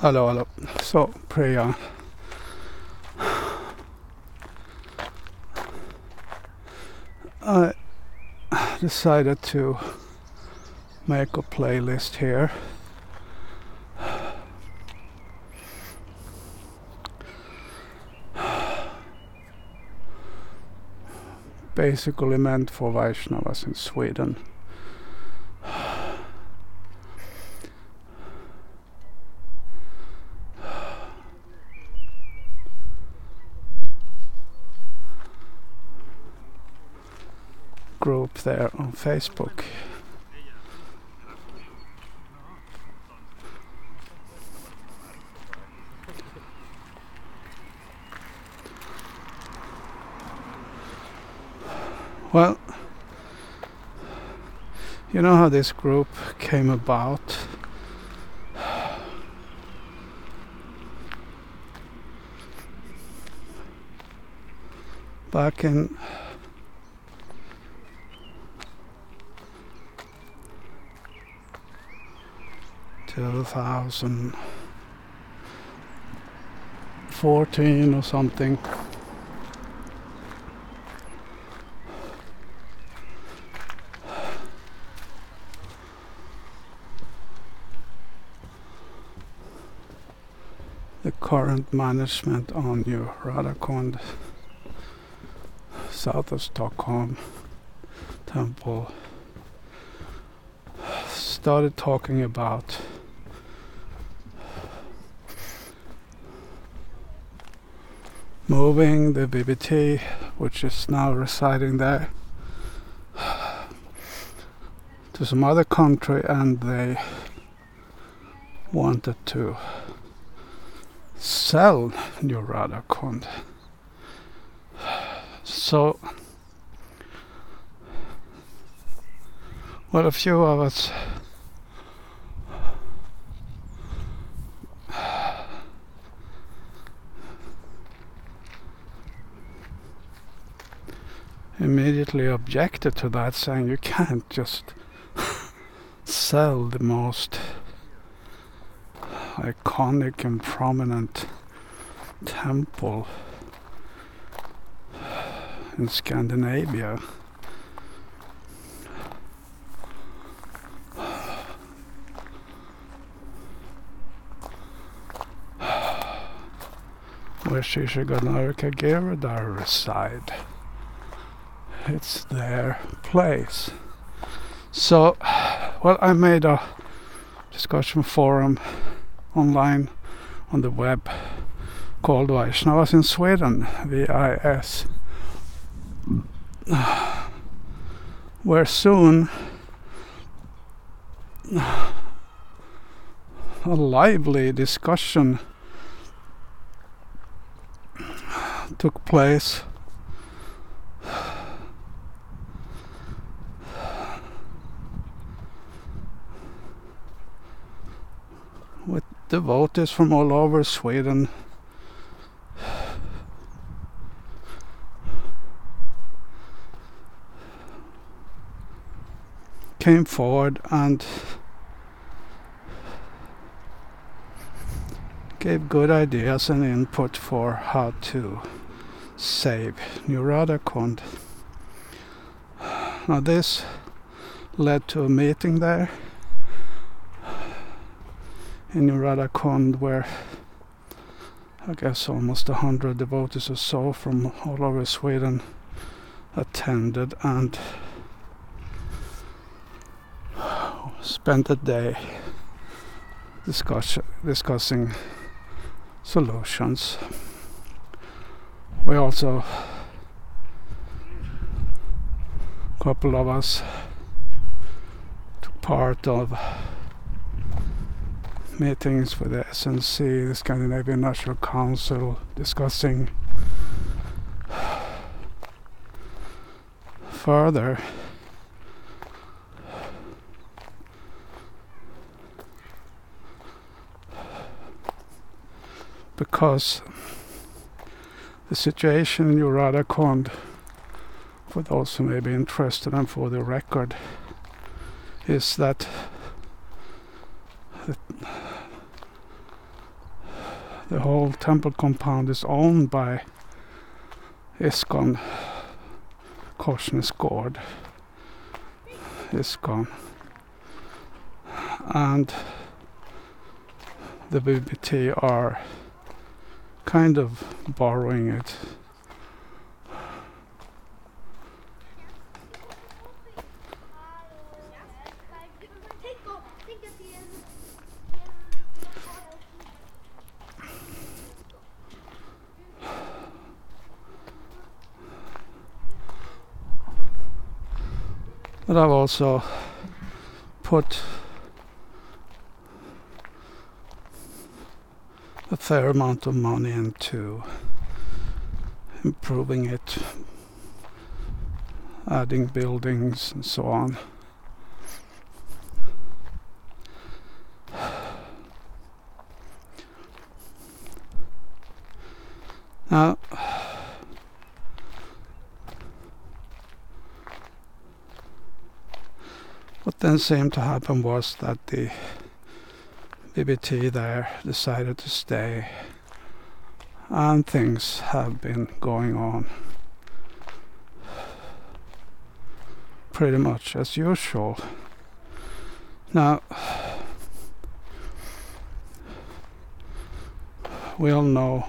Hello, hello. So, Priya, I decided to make a playlist here. Basically meant for Vaishnavas in Sweden. Group there on Facebook. Well, you know how this group came about? Back in 2014 or something. The current management on New Radakund, south of Stockholm temple, started talking about moving the BBT, which is now residing there, to some other country, and they wanted to sell New Radakund. So, well, a few of us immediately objected to that, saying you can't just sell the most iconic and prominent temple in Scandinavia. Where Shishigannarika Giridhar reside. It's their place. So, well, I made a discussion forum online on the web called Vaishnavas in Sweden, VIS, where soon a lively discussion took place. With devotees from all over Sweden. Came forward and gave good ideas and input for how to save New Radakund. Now this led to a meeting there in New Radakund, where I guess almost 100 devotees or so from all over Sweden attended and spent a day discussing solutions. We also, a couple of us, took part of meetings with the SNC, the Scandinavian National Council, discussing further because the situation in New Radakund, for those who may be interested and for the record, is that the whole temple compound is owned by ISKCON, Korsnäs Gård, ISKCON, and the BBT are kind of borrowing it. But I've also put a fair amount of money into improving it, adding buildings and so on. Now, what then seemed to happen was that the BBT there decided to stay, and things have been going on pretty much as usual. Now, we all know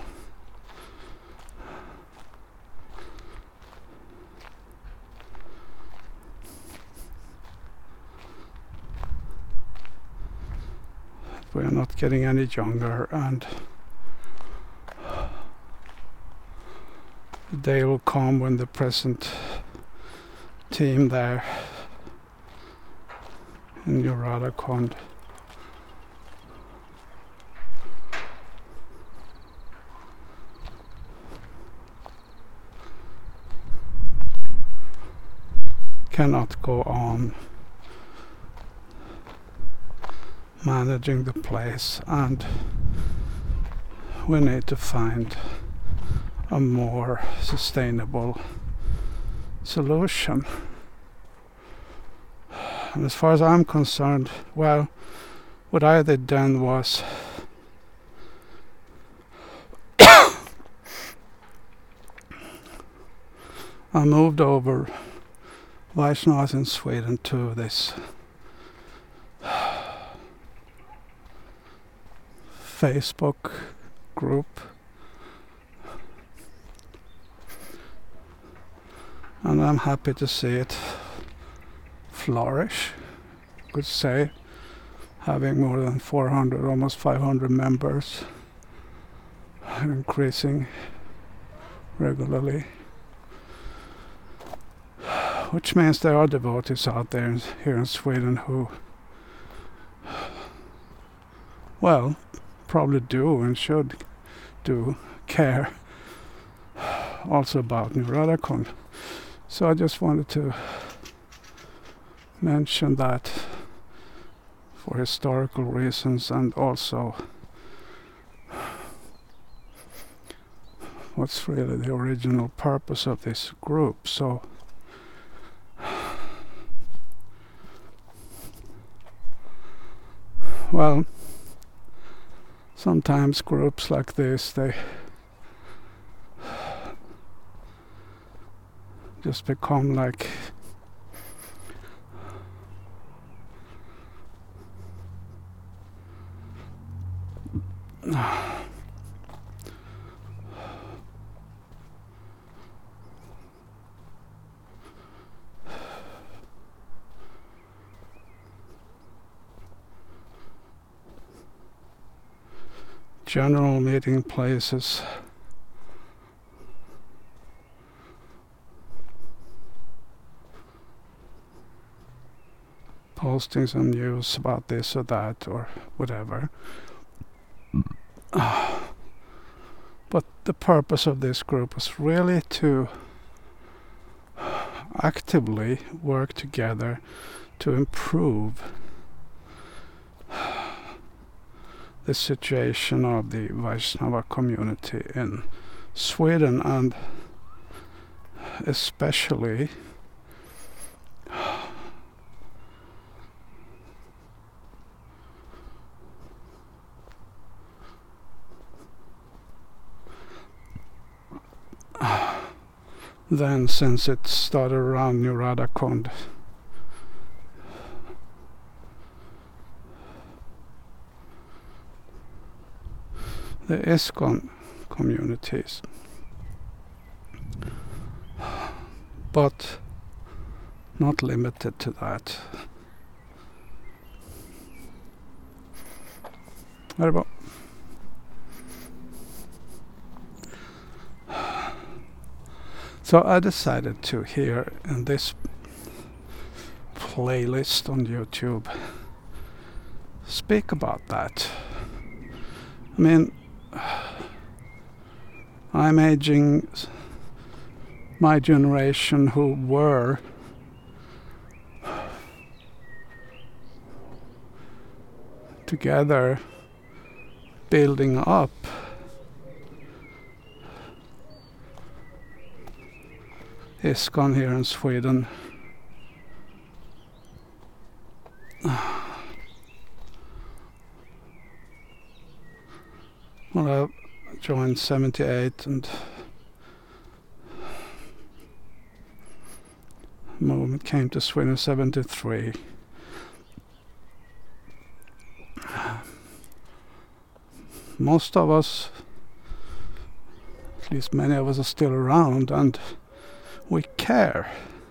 we are not getting any younger, and the day will come when the present team there in New Radakond cannot go on managing the place, and we need to find a more sustainable solution. And as far as I'm concerned, well, what I did then was I moved over Vaishnavas in Sweden to this Facebook group, and I'm happy to see it flourish, could say, having more than 400, almost 500 members, increasing regularly, which means there are devotees out there here in Sweden who, well, probably do and should do care also about New Radakond. So I just wanted to mention that for historical reasons, and also what's really the original purpose of this group. So well, sometimes groups like this, they just become like general meeting places. Posting some news about this or that or whatever. But the purpose of this group was really to actively work together to improve the situation of the Vaishnava community in Sweden, and especially then since it started around New Radakund. The ISKCON communities, but not limited to that. Harbo. So I decided to here in this playlist on YouTube speak about that. I mean, I'm aging my generation who were together building up ISKCON here in Sweden. Well, I joined 78 and movement came to Sweden 73. Most of us, at least many of us, are still around and we care.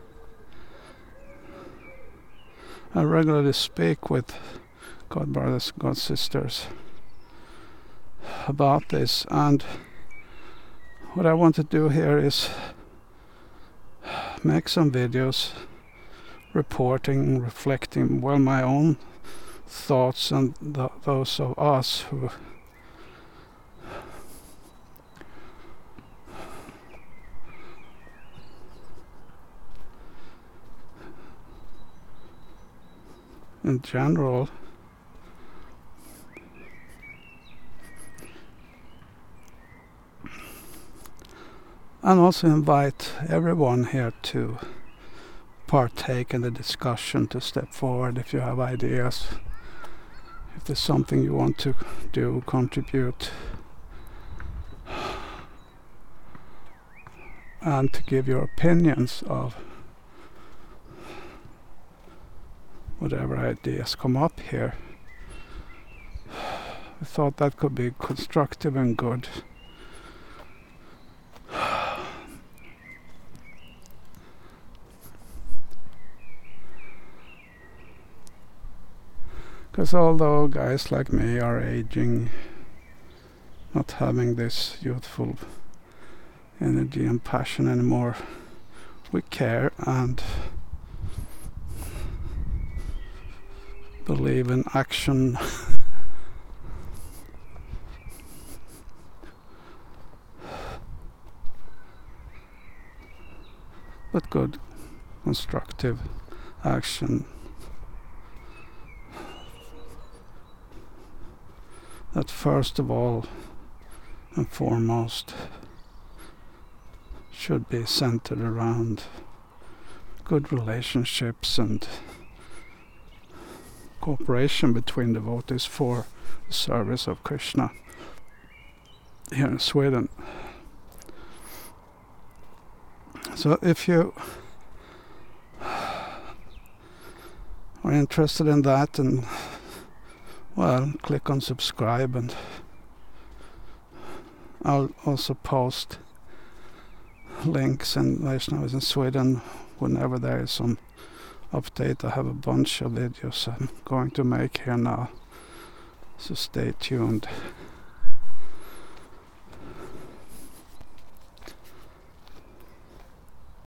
I regularly speak with God brothers, God sisters about this, and what I want to do here is make some videos reporting, reflecting, well, my own thoughts and those of us who in general and also invite everyone here to partake in the discussion, to step forward if you have ideas, if there's something you want to do, contribute, and to give your opinions of whatever ideas come up here. I thought that could be constructive and good. Because although guys like me are aging, not having this youthful energy and passion anymore, we care and believe in action. But good, constructive action that first of all and foremost should be centered around good relationships and cooperation between devotees for the service of Krishna here in Sweden. So if you are interested in that, and well, click on subscribe, and I'll also post links and Vaishnavas in Sweden whenever there is some update. I have a bunch of videos I'm going to make here now, so stay tuned.